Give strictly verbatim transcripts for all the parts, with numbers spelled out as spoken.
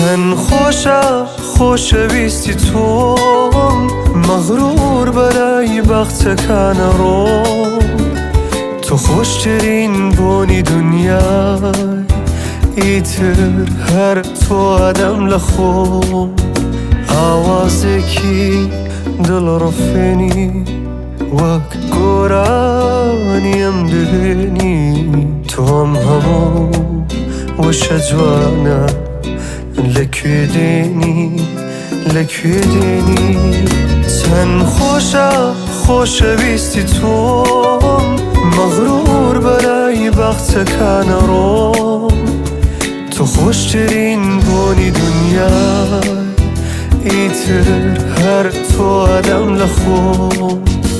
چەند خۆشە خۆشەویستی تۆم، مەغروور بەرای بەختەکانە ڕۆم. تۆ خۆشترین بۆنی دونیای، ئیتر هەر تۆ ئەدەم لە خۆم. ئاوازێکی دڵڕفێنی وەک گۆرانی ئەم دلێنی، تۆم هەموو وشە جوانە لەکوێ دێنی لەکوێ دێنی. چەند خۆشە خۆشەویستی تۆم، مەغروور بەرای بەختەکانە ڕۆم. تۆ خۆشترین بۆنی دونیای، ئیتر هەر تۆ ئەدەم لە خۆم.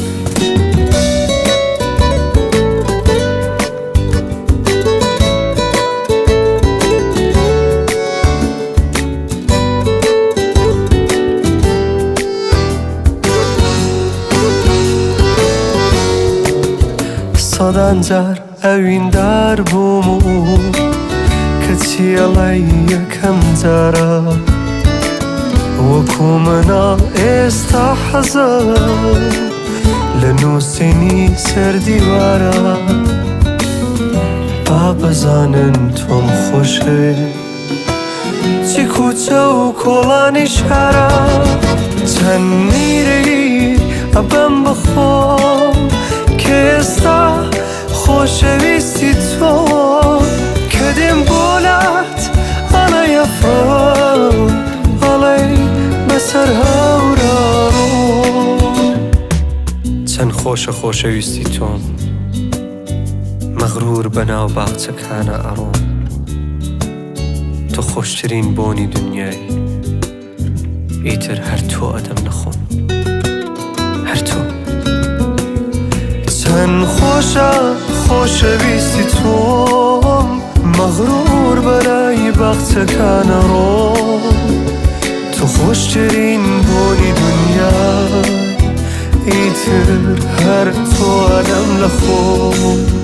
سەدان جار ئەویندار بووم و کەچی ئەڵێی یەکەم جارە، وەکو مناڵ ئێستا حەزم لە نووسینی سەردیوارە. با بەزانن تۆم خۆشێ چی کوچە و کۆڵانی شارە. چەند میری ئەبەم بخۆم کە ئێستا خۆشەویستی تۆ، کە دێم بۆ لات ئەڵێ ئەفڕۆم، ئەڵێ بەسەر هەوراڕۆم. چەند خۆشە خۆشەویستی تۆم، مەغروور بەناو باخچەکانە ئەڕۆم. تۆ خۆشترین بۆنی دونیای، ئیتر هەر تۆ ئەدەم لە خۆم، هەر تۆ. چەند خۆشە خۆشەویستی تۆم، مەغروور بەرای بەختەکانە ڕۆم. تۆ خۆشترین بۆنی دونیای، ئیتر هەر تۆ ئەدەم لە خۆم.